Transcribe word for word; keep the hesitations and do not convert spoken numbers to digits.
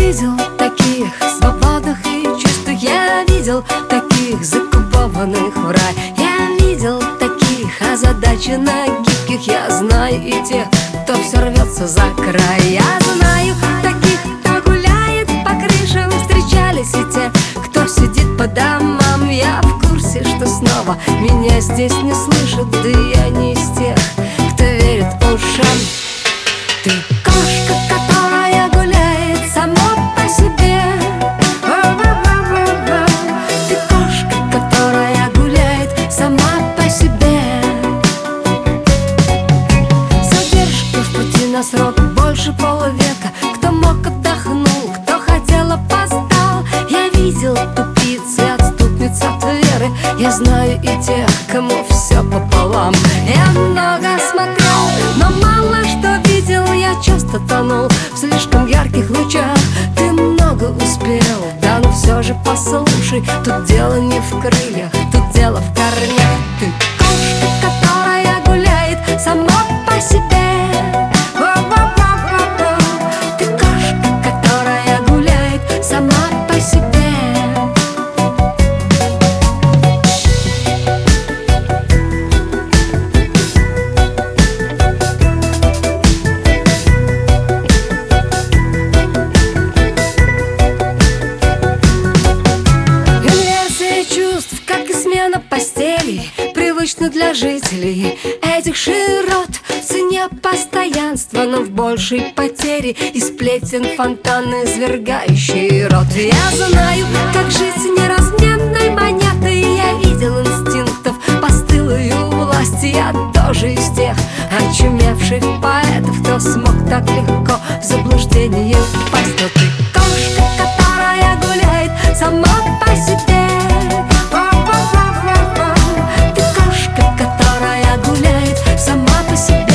видел таких свободных и чистых, я видел таких закупованных в рай, я видел таких озадаченных, гибких, я знаю и тех, кто все рвется за край. Я знаю таких, кто гуляет по крышам, встречались и те, кто сидит по домам. Я в курсе, что снова меня здесь не слышат, да я не из тех, кто верит ушам. Ты кошка, которая гуляет сама по себе. Ты кошка, которая гуляет сама по себе. Задержки в пути на срок больше полувека. Кто мог, отдохнул, кто хотел, опоздал. Я видел тупиц и отступниц от веры. Я знаю и тех, кому все пополам. Я много смотрел, но мало что видел. Я часто тонул в слишком ярких лучах. Ты много успел, да но все же послушай, тут дело не в крыльях, тут дело в корнях. Ты кошка, которая гуляет сама по себе. Ты кошка, которая гуляет сама по себе. Постелей, привычно для жителей этих широт, в цене постоянства, но в большей потере и сплетен фонтаны, извергающий рот. Я знаю, как жить неразменной монетой. Я видел инстинктов постылую власть. Я тоже из тех очумевших поэтов, кто смог так легко в заблуждение впасть. Но ты кошка, которая гуляет сама по себе. Сама по себе.